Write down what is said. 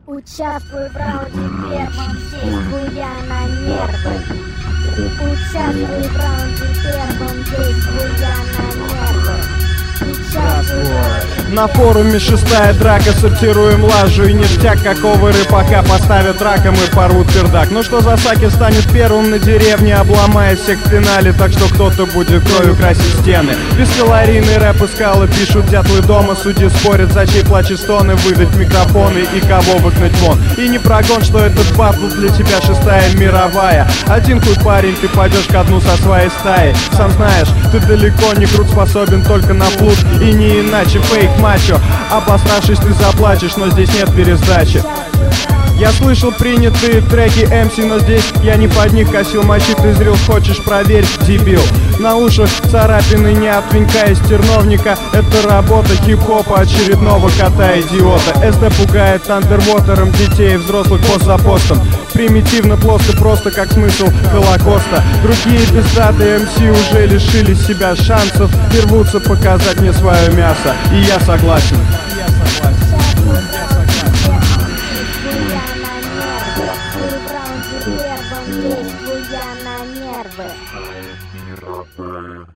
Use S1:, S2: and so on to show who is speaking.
S1: Участвуй в раунде первом, действуя на нервы. Участвуй в раунде первом, действуя на нервы.
S2: На форуме шестая драка, сортируем лажу и ништяк. Какого рыбака поставят раком и порвут пердак. Ну что, Засаки станет первым на деревне, обломая всех в финале, так что кто-то будет кровью красить стены. Бескалорийный рэп и скалы пишут дятлы дома, судьи спорят, за чей плач и стоны, выдать микрофоны и кого выгнать вон. И не прогон, что этот батл для тебя шестая мировая. Один хуй, парень, ты пойдешь ко дну со своей стаей. Сам знаешь, ты далеко не крут, способен только на плут. И не иначе фейк мачо. Обосравшись, ты заплачешь, но здесь нет пересдачи. Я слышал принятые треки MC, но здесь я не под них косил. Мочи ты зрел, хочешь, проверь, дебил. На ушах царапины не от венка из терновника. Это работа хип-хопа очередного кота-идиота. СД пугает андервотером детей и взрослых пост за постом. Примитивно, плоско, просто как смысл Холокоста. Другие пиздатые МС уже лишили себя шансов и рвутся показать мне свое мясо. И я согласен.
S1: Действуя на нервы.